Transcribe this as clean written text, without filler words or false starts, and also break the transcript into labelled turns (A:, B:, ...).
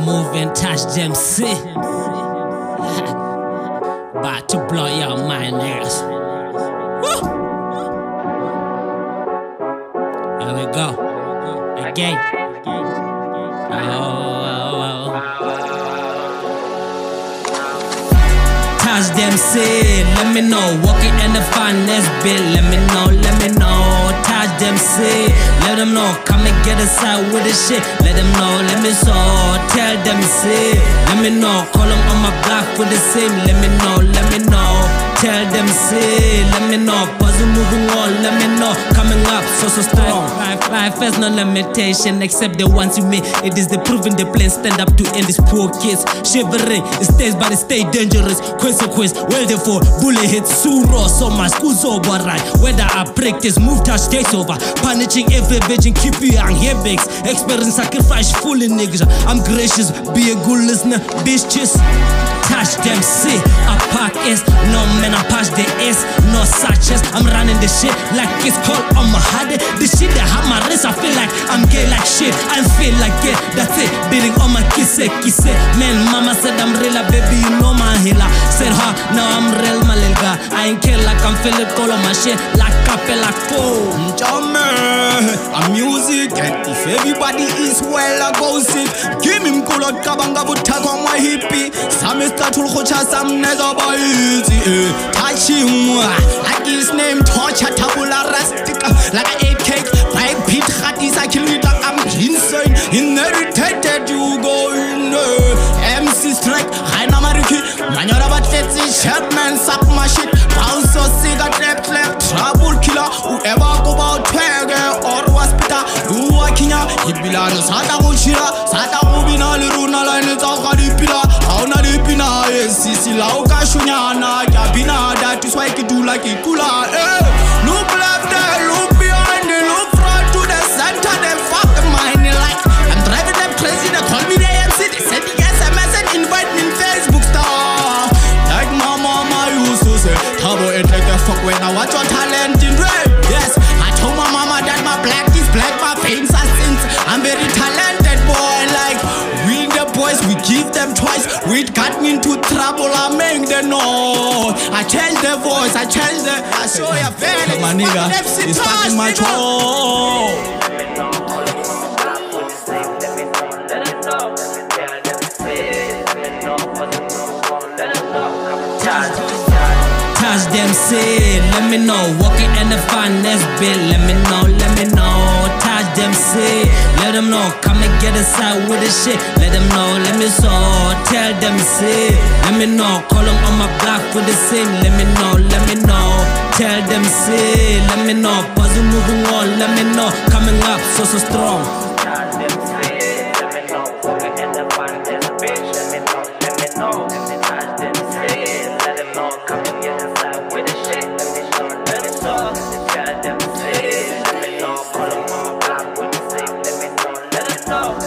A: move and touch them, see. About to blow your mind, niggas. Woo! Here we go. Again. Touch them, see. Let me know. Walking in the finest bit. Let me know. Touch them, see. Let them know. Come and get aside with the shit. Let them know. Let me so. Tell them, see. Let me know. Call them on my block with the same. Let me know. Tell them, see. Let me know. Puzzle moving on. Let me know. Coming up so strong. Life has no limitation except the ones you make. It is the proven the plan. Stand up to end these poor kids. Shivering. It stays but it stay dangerous. Consequence. Well therefore. Bullet hits. Suro. So my school's over right. Whether I practice. Move touch takes over. Punishing every virgin. Keep you young. Here bakes. Experience sacrifice. Fooling niggas. I'm gracious. Be a good listener. Bitches. Touch them, see. I park S. No man, I pass the S. No such as I'm running the shit like it's called on my head. The shit that have my wrist, I feel like I'm gay like shit. I feel like it, that's it. Beating on my kiss. Man, mama said I'm real, baby, you know my healer. Said her, now I'm real, my little guy. I ain't care like I'm feeling all of my shit. Like capel, like fool.
B: I'm music, and if everybody is well, I go sick. Give him kulot kabanga butak on my hippie. Some is that Tulhocha, some never by easy. Touch him like his name, torture tabula rustica. Like I ate cake, by Pete Hattis, I kill you like I'm insane. Inherited, you go in MC strike, Haina Mariki, Manora Batsetsi, Sharpman, suck my shit. Bounce or cigarette, trouble killer, whoever go about Twagger or Waspita, Luakinya, Hibilano, Sata Mushira, Sata Rubina, Luna, and Zakaripila, Aunaripina, Sisi Lauka Shunyana, Yabina, that is why you do like it cooler. Look left there, look behind, look front to the center, then fuck the mind like I'm driving them crazy, they call me the MC, they send the SMS and invite me in Facebook star. Like my mama used to say, Tabo it like a fuck when I watch your talent in rap. Yes, I told my mama that my black is black, my fame's are sins. I'm very talented boy, like we the boys, we give them twice. We got me into trouble, I make them know. I change the voice, I change the. I show you very. My nigga, it's fucking my troll.
A: Touch them, see. Let me know. Walking in the finest bit. Let me know. Touch them, see. Let them know. Come and get aside with the shit. Let them know. Let me so. Tell them, see. Let me know. Call them on my block with the same. Let me know. Tell them, see. Let me know. Puzzle moving on. Let me know. Coming up so strong.
C: Touch them, see. Let me know. Walking in the finest bitch. Let me know. Touch them, see. Let them know. Come and get aside with the shit. Let me know. Tell them, see. Let me know. Call them on my block with the same. Let me know.